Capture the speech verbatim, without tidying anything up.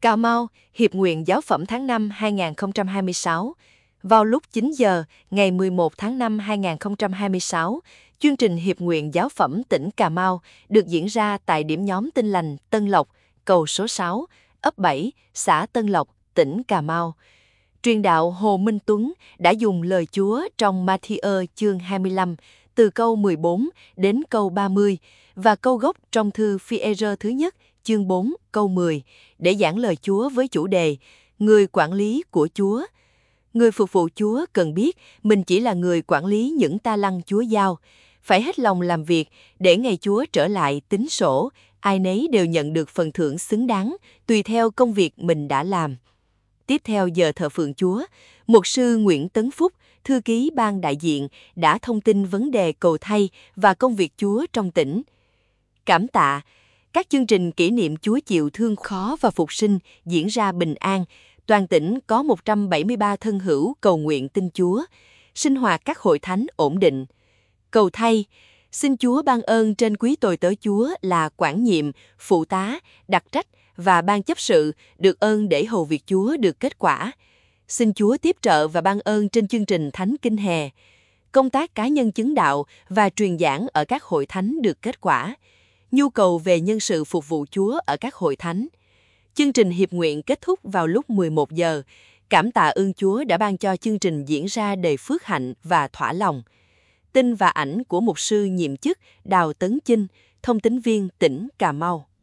Cà Mau, Hiệp nguyện Giáo phẩm tháng năm hai nghìn không trăm hai mươi sáu. Vào lúc chín giờ ngày mười một tháng năm hai nghìn không trăm hai mươi sáu, chương trình Hiệp nguyện Giáo phẩm tỉnh Cà Mau được diễn ra tại điểm nhóm Tin lành Tân Lộc, cầu số sáu, ấp bảy, xã Tân Lộc, tỉnh Cà Mau. Truyền đạo Hồ Minh Tuấn đã dùng lời Chúa trong Ma-thi-ơ chương hai mươi lăm, từ câu mười bốn đến câu ba mươi, và câu gốc trong thư Phi-e-rơ thứ nhất, chương bốn, câu mười, để giảng lời Chúa với chủ đề Người quản lý của Chúa. Người phục vụ Chúa cần biết mình chỉ là người quản lý những ta lăng Chúa giao, phải hết lòng làm việc để ngày Chúa trở lại tính sổ, ai nấy đều nhận được phần thưởng xứng đáng tùy theo công việc mình đã làm. Tiếp theo giờ thờ phượng Chúa, mục sư Nguyễn Tấn Phúc, thư ký ban đại diện, đã thông tin vấn đề cầu thay và công việc Chúa trong tỉnh. Cảm tạ, các chương trình kỷ niệm Chúa chịu thương khó và phục sinh diễn ra bình an. Toàn tỉnh có một trăm bảy mươi ba thân hữu cầu nguyện tin Chúa, sinh hoạt các hội thánh ổn định. Cầu thay, xin Chúa ban ơn trên quý tồi tớ Chúa là quản nhiệm, phụ tá, đặc trách và ban chấp sự được ơn để hầu việc Chúa được kết quả. Xin Chúa tiếp trợ và ban ơn trên chương trình Thánh Kinh Hè. Công tác cá nhân chứng đạo và truyền giảng ở các hội thánh được kết quả. Nhu cầu về nhân sự phục vụ Chúa ở các hội thánh. Chương trình hiệp nguyện kết thúc vào lúc mười một giờ. Cảm tạ ơn Chúa đã ban cho chương trình diễn ra đầy phước hạnh và thỏa lòng. Tin và ảnh của mục sư nhiệm chức Đào Tấn Chinh, thông tín viên tỉnh Cà Mau.